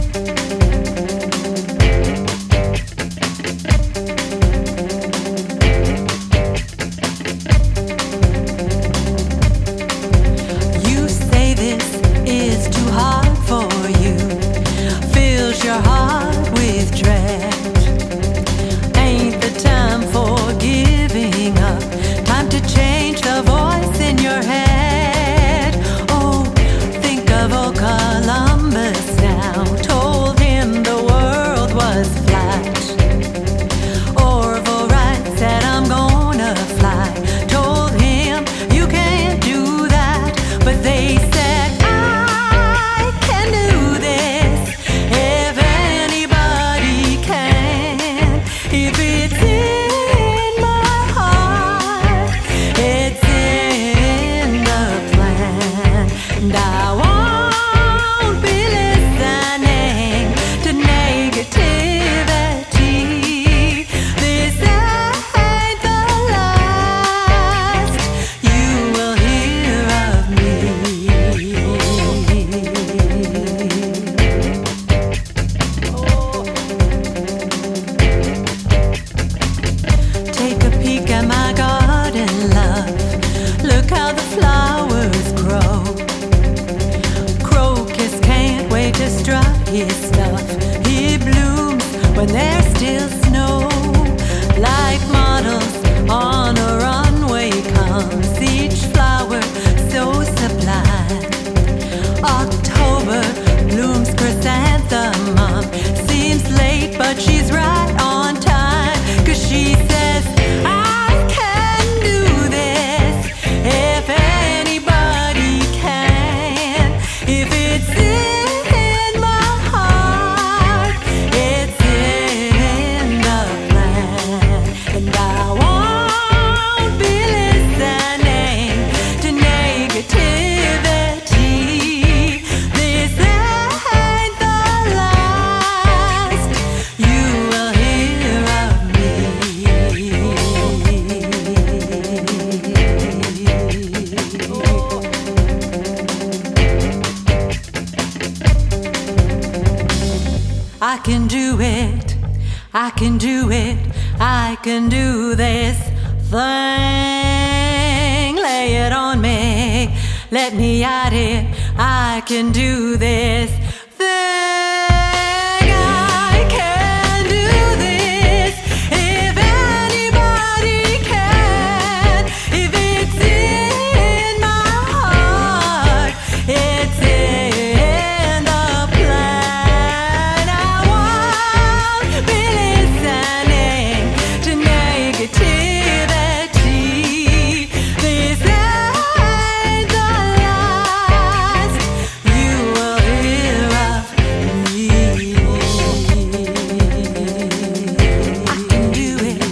his stuff. He blooms when there's still snow. Like models on a runway comes each flower so sublime. October blooms chrysanthemum. Seems late but she's right on time, 'cause she says I can do this if anybody can. If it's in my heart, it's in the plan. And I won't be listening to negativity. This ain't the last you will hear of me. I can do it, I can do it, I can do this thing. Lay it on me, let me at it. I can do this thing. I can do this if anybody can. If it's in my heart, it's in the plan. I won't be listening to negativity. This ain't the last you will hear of me. I can do it.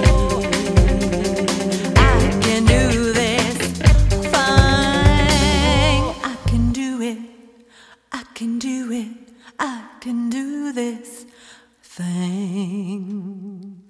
I can do this thing. I can do it. I can do it. I can do this thing.